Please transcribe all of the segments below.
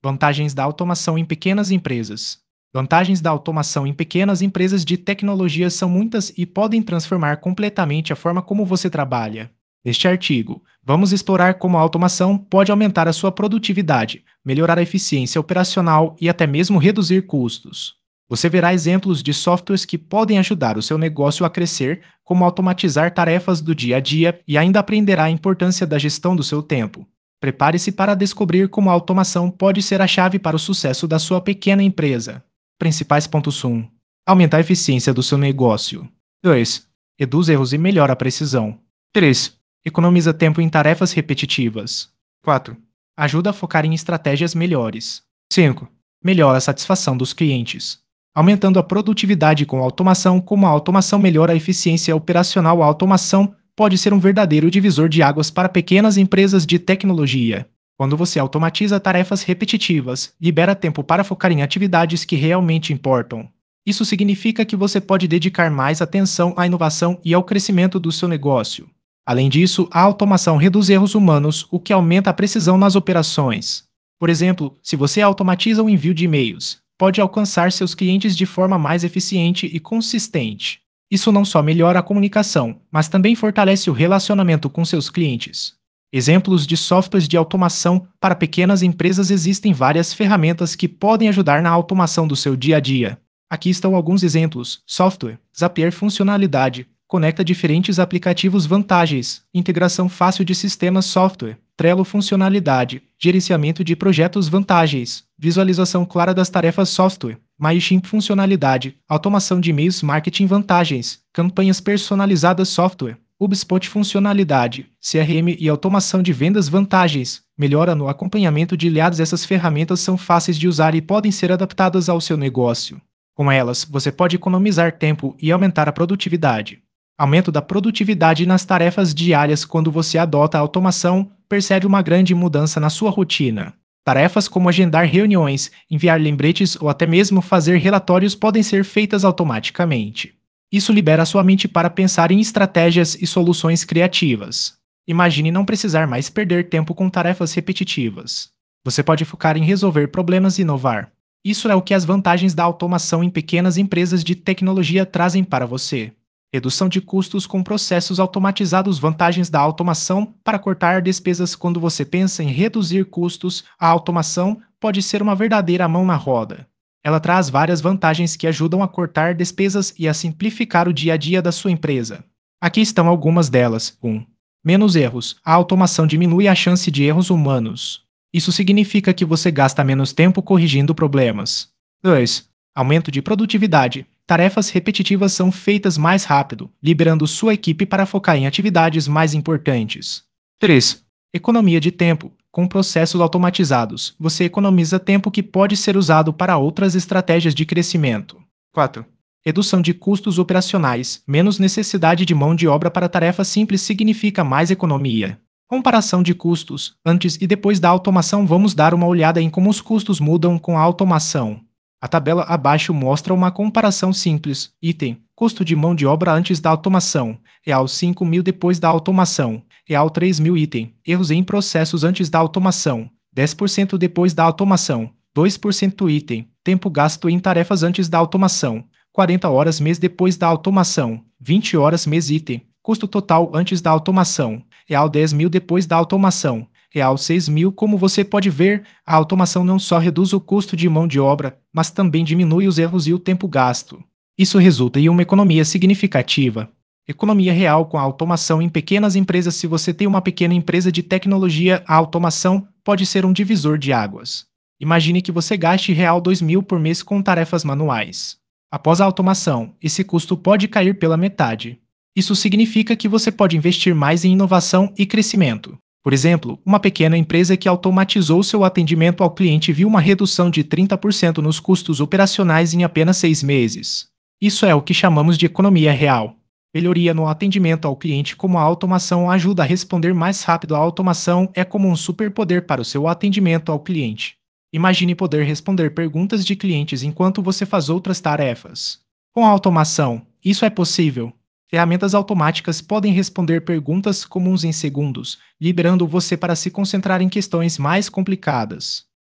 Vantagens da automação em pequenas empresas. Vantagens da automação em pequenas empresas de tecnologia são muitas e podem transformar completamente a forma como você trabalha. Neste artigo, vamos explorar como a automação pode aumentar a sua produtividade, melhorar a eficiência operacional e até mesmo reduzir custos. Você verá exemplos de softwares que podem ajudar o seu negócio a crescer, como automatizar tarefas do dia a dia e ainda aprenderá a importância da gestão do seu tempo. Prepare-se para descobrir como a automação pode ser a chave para o sucesso da sua pequena empresa. Principais pontos 1. Aumenta a eficiência do seu negócio. 2. Reduz erros e melhora a precisão. 3. Economiza tempo em tarefas repetitivas. 4. Ajuda a focar em estratégias melhores. 5. Melhora a satisfação dos clientes. Aumentando a produtividade com a automação, como a automação melhora a eficiência operacional, a automação pode ser um verdadeiro divisor de águas para pequenas empresas de tecnologia. Quando você automatiza tarefas repetitivas, libera tempo para focar em atividades que realmente importam. Isso significa que você pode dedicar mais atenção à inovação e ao crescimento do seu negócio. Além disso, a automação reduz erros humanos, o que aumenta a precisão nas operações. Por exemplo, se você automatiza o envio de e-mails, pode alcançar seus clientes de forma mais eficiente e consistente. Isso não só melhora a comunicação, mas também fortalece o relacionamento com seus clientes. Exemplos de softwares de automação para pequenas empresas. Existem várias ferramentas que podem ajudar na automação do seu dia a dia. Aqui estão alguns exemplos: software, Zapier funcionalidade, conecta diferentes aplicativos, vantagens, integração fácil de sistemas, software, Trello funcionalidade, gerenciamento de projetos, vantagens, visualização clara das tarefas, software, MailChimp funcionalidade, automação de e-mails, marketing, vantagens, campanhas personalizadas, software, HubSpot funcionalidade, CRM e automação de vendas, vantagens, melhora no acompanhamento de leads. Essas ferramentas são fáceis de usar e podem ser adaptadas ao seu negócio. Com elas, você pode economizar tempo e aumentar a produtividade. Aumento da produtividade nas tarefas diárias. Quando você adota a automação, percebe uma grande mudança na sua rotina. Tarefas como agendar reuniões, enviar lembretes ou até mesmo fazer relatórios podem ser feitas automaticamente. Isso libera sua mente para pensar em estratégias e soluções criativas. Imagine não precisar mais perder tempo com tarefas repetitivas. Você pode focar em resolver problemas e inovar. Isso é o que as vantagens da automação em pequenas empresas de tecnologia trazem para você. Redução de custos com processos automatizados. Vantagens da automação para cortar despesas. Quando você pensa em reduzir custos, a automação pode ser uma verdadeira mão na roda. Ela traz várias vantagens que ajudam a cortar despesas e a simplificar o dia a dia da sua empresa. Aqui estão algumas delas. 1. Menos erros. A automação diminui a chance de erros humanos. Isso significa que você gasta menos tempo corrigindo problemas. 2. Aumento de produtividade. Tarefas repetitivas são feitas mais rápido, liberando sua equipe para focar em atividades mais importantes. 3. Economia de tempo. Com processos automatizados, você economiza tempo que pode ser usado para outras estratégias de crescimento. 4. Redução de custos operacionais. Menos necessidade de mão de obra para tarefas simples significa mais economia. Comparação de custos. Antes e depois da automação, vamos dar uma olhada em como os custos mudam com a automação. A tabela abaixo mostra uma comparação simples. Item: custo de mão de obra antes da automação, real 5.000 depois da automação, real 3.000. Item: erros em processos antes da automação, 10% depois da automação, 2%. Item: tempo gasto em tarefas antes da automação, 40 horas mês depois da automação, 20 horas mês. Item: custo total antes da automação, real 10.000 depois da automação, real 6.000. Como você pode ver, a automação não só reduz o custo de mão de obra, mas também diminui os erros e o tempo gasto. Isso resulta em uma economia significativa. Economia real com a automação em pequenas empresas. Se você tem uma pequena empresa de tecnologia, a automação pode ser um divisor de águas. Imagine que você gaste real 2.000 por mês com tarefas manuais. Após a automação, esse custo pode cair pela metade. Isso significa que você pode investir mais em inovação e crescimento. Por exemplo, uma pequena empresa que automatizou seu atendimento ao cliente viu uma redução de 30% nos custos operacionais em apenas 6 meses. Isso é o que chamamos de economia real. Melhoria no atendimento ao cliente. Como a automação ajuda a responder mais rápido, a automação é como um superpoder para o seu atendimento ao cliente. Imagine poder responder perguntas de clientes enquanto você faz outras tarefas. Com a automação, isso é possível. Ferramentas automáticas podem responder perguntas comuns em segundos, liberando você para se concentrar em questões mais complicadas.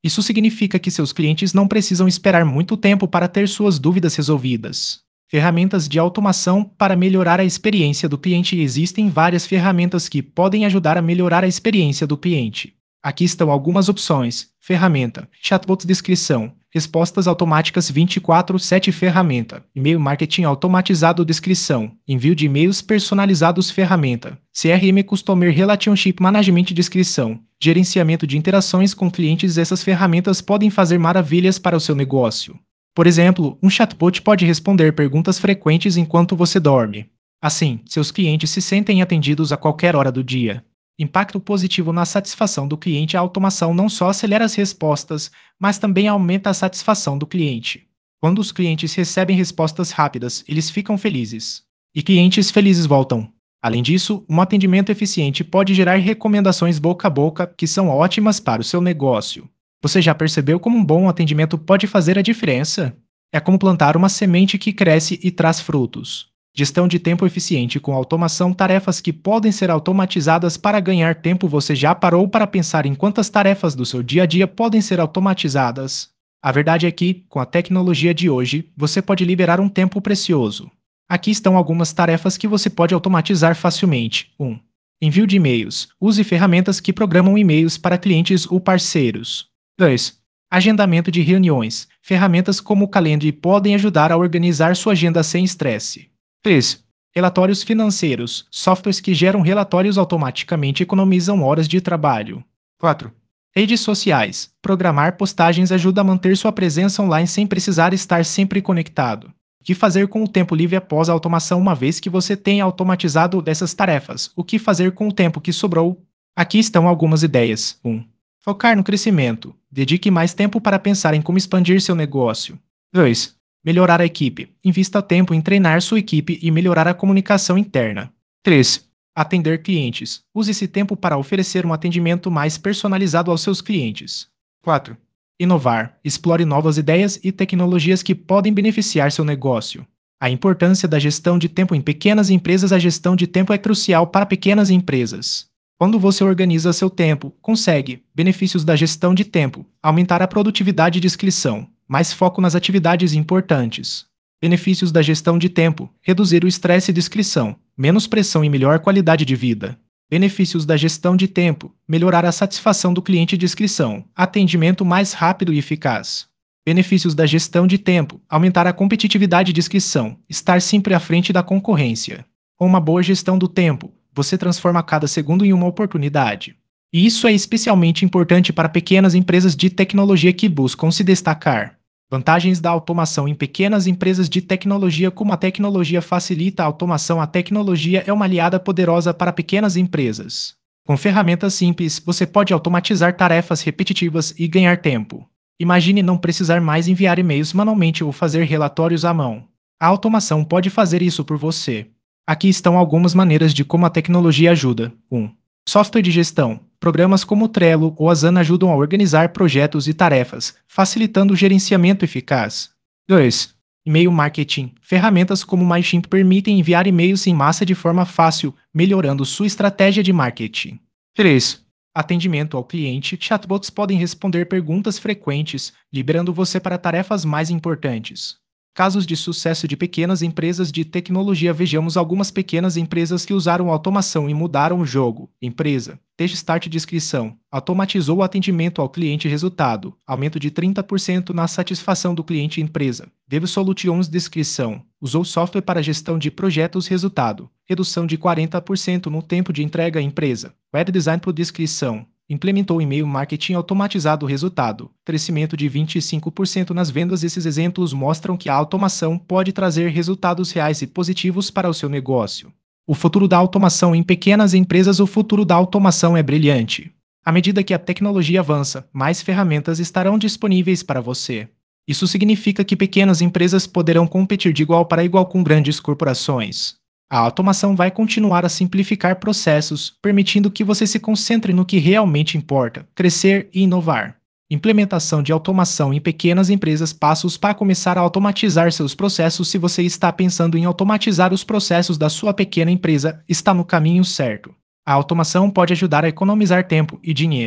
Isso significa que seus clientes não precisam esperar muito tempo para ter suas dúvidas resolvidas. Ferramentas de automação para melhorar a experiência do cliente. Existem várias ferramentas que podem ajudar a melhorar a experiência do cliente. Aqui estão algumas opções. Ferramenta: Chatbot descrição, respostas automáticas 24/7. Ferramenta: E-mail marketing automatizado. Descrição, envio de e-mails personalizados. Ferramenta: CRM Customer Relationship Management. Descrição, gerenciamento de interações com clientes. Essas ferramentas podem fazer maravilhas para o seu negócio. Por exemplo, um chatbot pode responder perguntas frequentes enquanto você dorme. Assim, seus clientes se sentem atendidos a qualquer hora do dia. Impacto positivo na satisfação do cliente. A automação não só acelera as respostas, mas também aumenta a satisfação do cliente. Quando os clientes recebem respostas rápidas, eles ficam felizes. E clientes felizes voltam. Além disso, um atendimento eficiente pode gerar recomendações boca a boca que são ótimas para o seu negócio. Você já percebeu como um bom atendimento pode fazer a diferença? É como plantar uma semente que cresce e traz frutos. Gestão de tempo eficiente com automação. Tarefas que podem ser automatizadas para ganhar tempo. Você já parou para pensar em quantas tarefas do seu dia a dia podem ser automatizadas? A verdade é que, com a tecnologia de hoje, você pode liberar um tempo precioso. Aqui estão algumas tarefas que você pode automatizar facilmente. 1. Envio de e-mails. Use ferramentas que programam e-mails para clientes ou parceiros. 2. Agendamento de reuniões. Ferramentas como o Calendly podem ajudar a organizar sua agenda sem estresse. 3. Relatórios financeiros. Softwares que geram relatórios automaticamente economizam horas de trabalho. 4. Redes sociais. Programar postagens ajuda a manter sua presença online sem precisar estar sempre conectado. O que fazer com o tempo livre após a automação? Uma vez que você tenha automatizado dessas tarefas, o que fazer com o tempo que sobrou? Aqui estão algumas ideias. 1. Focar no crescimento. Dedique mais tempo para pensar em como expandir seu negócio. 2. Melhorar a equipe. Invista tempo em treinar sua equipe e melhorar a comunicação interna. 3. Atender clientes. Use esse tempo para oferecer um atendimento mais personalizado aos seus clientes. 4. Inovar. Explore novas ideias e tecnologias que podem beneficiar seu negócio. A importância da gestão de tempo em pequenas empresas. A gestão de tempo é crucial para pequenas empresas. Quando você organiza seu tempo, consegue benefícios da gestão de tempo, aumentar a produtividade. Descrição, mais foco nas atividades importantes. Benefícios da gestão de tempo: reduzir o estresse. Descrição, menos pressão e melhor qualidade de vida. Benefícios da gestão de tempo: melhorar a satisfação do cliente. Descrição, atendimento mais rápido e eficaz. Benefícios da gestão de tempo: aumentar a competitividade. Descrição, estar sempre à frente da concorrência. Com uma boa gestão do tempo, você transforma cada segundo em uma oportunidade. E isso é especialmente importante para pequenas empresas de tecnologia que buscam se destacar. Vantagens da automação em pequenas empresas de tecnologia. Como a tecnologia facilita a automação, a tecnologia é uma aliada poderosa para pequenas empresas. Com ferramentas simples, você pode automatizar tarefas repetitivas e ganhar tempo. Imagine não precisar mais enviar e-mails manualmente ou fazer relatórios à mão. A automação pode fazer isso por você. Aqui estão algumas maneiras de como a tecnologia ajuda. 1. Software de gestão. Programas como o Trello ou Asana ajudam a organizar projetos e tarefas, facilitando o gerenciamento eficaz. 2. E-mail marketing. Ferramentas como MailChimp permitem enviar e-mails em massa de forma fácil, melhorando sua estratégia de marketing. 3. Atendimento ao cliente. Chatbots podem responder perguntas frequentes, liberando você para tarefas mais importantes. Casos de sucesso de pequenas empresas de tecnologia. Vejamos algumas pequenas empresas que usaram automação e mudaram o jogo. Empresa: Start. Descrição: automatizou o atendimento ao cliente. Resultado: aumento de 30% na satisfação do cliente. Empresa: Dev Solutions. Descrição: usou software para gestão de projetos. Resultado: redução de 40% no tempo de entrega. Empresa: Web Design. Descrição: implementou e-mail marketing automatizado. Resultado: crescimento de 25% nas vendas. Esses exemplos mostram que a automação pode trazer resultados reais e positivos para o seu negócio. O futuro da automação em pequenas empresas. O futuro da automação é brilhante. À medida que a tecnologia avança, mais ferramentas estarão disponíveis para você. Isso significa que pequenas empresas poderão competir de igual para igual com grandes corporações. A automação vai continuar a simplificar processos, permitindo que você se concentre no que realmente importa: crescer e inovar. Implementação de automação em pequenas empresas. Passos para começar a automatizar seus processos. Se você está pensando em automatizar os processos da sua pequena empresa, está no caminho certo. A automação pode ajudar a economizar tempo e dinheiro.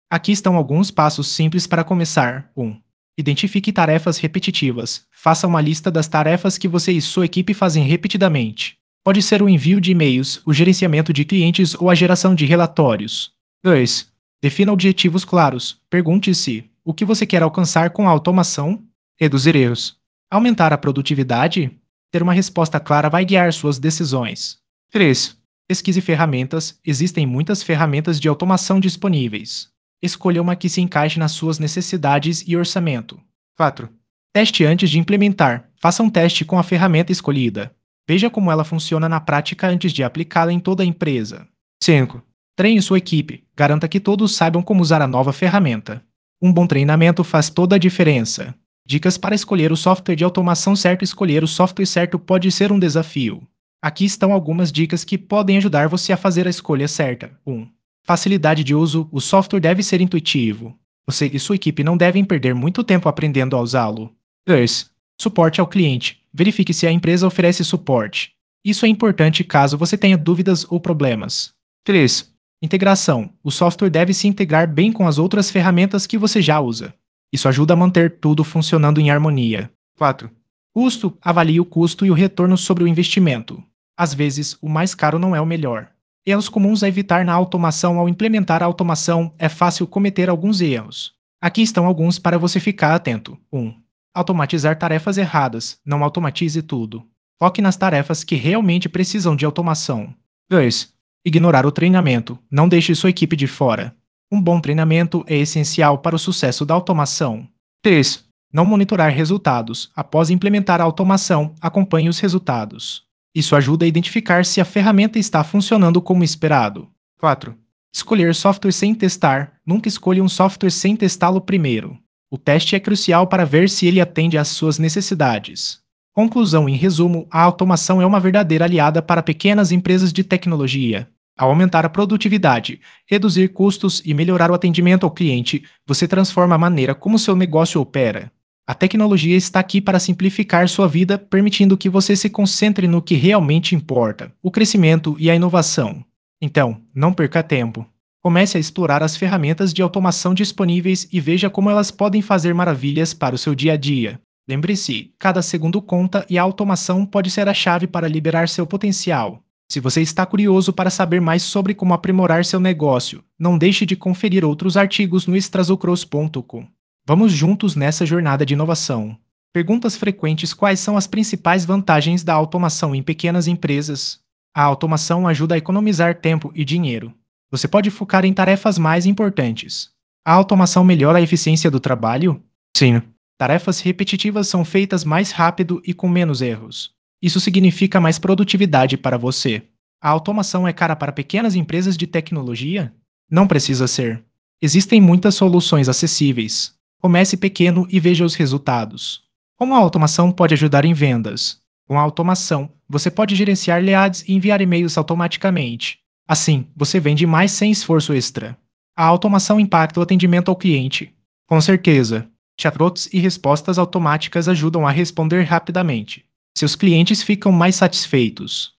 Aqui estão alguns passos simples para começar. 1. Identifique tarefas repetitivas. Faça uma lista das tarefas que você e sua equipe fazem repetidamente. Pode ser o envio de e-mails, o gerenciamento de clientes ou a geração de relatórios. 2. Defina objetivos claros. Pergunte-se: o que você quer alcançar com a automação? Reduzir erros. Aumentar a produtividade? Ter uma resposta clara vai guiar suas decisões. 3. Pesquise ferramentas. Existem muitas ferramentas de automação disponíveis. Escolha uma que se encaixe nas suas necessidades e orçamento. 4. Teste antes de implementar. Faça um teste com a ferramenta escolhida. Veja como ela funciona na prática antes de aplicá-la em toda a empresa. 5. Treine sua equipe. Garanta que todos saibam como usar a nova ferramenta. Um bom treinamento faz toda a diferença. Dicas para escolher o software de automação certo. Escolher o software certo pode ser um desafio. Aqui estão algumas dicas que podem ajudar você a fazer a escolha certa. 1. Facilidade de uso. O software deve ser intuitivo. Você e sua equipe não devem perder muito tempo aprendendo a usá-lo. 2. Suporte ao cliente. Verifique se a empresa oferece suporte. Isso é importante caso você tenha dúvidas ou problemas. 3. Integração. O software deve se integrar bem com as outras ferramentas que você já usa. Isso ajuda a manter tudo funcionando em harmonia. 4. Custo. Avalie o custo e o retorno sobre o investimento. Às vezes, o mais caro não é o melhor. Erros comuns a evitar na automação. Ao implementar a automação, é fácil cometer alguns erros. Aqui estão alguns para você ficar atento. 1. Automatizar tarefas erradas. Não automatize tudo. Foque nas tarefas que realmente precisam de automação. 2. Ignorar o treinamento. Não deixe sua equipe de fora. Um bom treinamento é essencial para o sucesso da automação. 3. Não monitorar resultados. Após implementar a automação, acompanhe os resultados. Isso ajuda a identificar se a ferramenta está funcionando como esperado. 4. Escolher software sem testar. Nunca escolha um software sem testá-lo primeiro. O teste é crucial para ver se ele atende às suas necessidades. Conclusão: em resumo, a automação é uma verdadeira aliada para pequenas empresas de tecnologia. Ao aumentar a produtividade, reduzir custos e melhorar o atendimento ao cliente, você transforma a maneira como seu negócio opera. A tecnologia está aqui para simplificar sua vida, permitindo que você se concentre no que realmente importa: o crescimento e a inovação. Então, não perca tempo. Comece a explorar as ferramentas de automação disponíveis e veja como elas podem fazer maravilhas para o seu dia a dia. Lembre-se, cada segundo conta e a automação pode ser a chave para liberar seu potencial. Se você está curioso para saber mais sobre como aprimorar seu negócio, não deixe de conferir outros artigos no extrazucros.com. Vamos juntos nessa jornada de inovação. Perguntas frequentes: quais são as principais vantagens da automação em pequenas empresas? A automação ajuda a economizar tempo e dinheiro. Você pode focar em tarefas mais importantes. A automação melhora a eficiência do trabalho? Sim. Tarefas repetitivas são feitas mais rápido e com menos erros. Isso significa mais produtividade para você. A automação é cara para pequenas empresas de tecnologia? Não precisa ser. Existem muitas soluções acessíveis. Comece pequeno e veja os resultados. Como a automação pode ajudar em vendas? Com a automação, você pode gerenciar leads e enviar e-mails automaticamente. Assim, você vende mais sem esforço extra. A automação impacta o atendimento ao cliente. Com certeza, chatbots e respostas automáticas ajudam a responder rapidamente. Seus clientes ficam mais satisfeitos.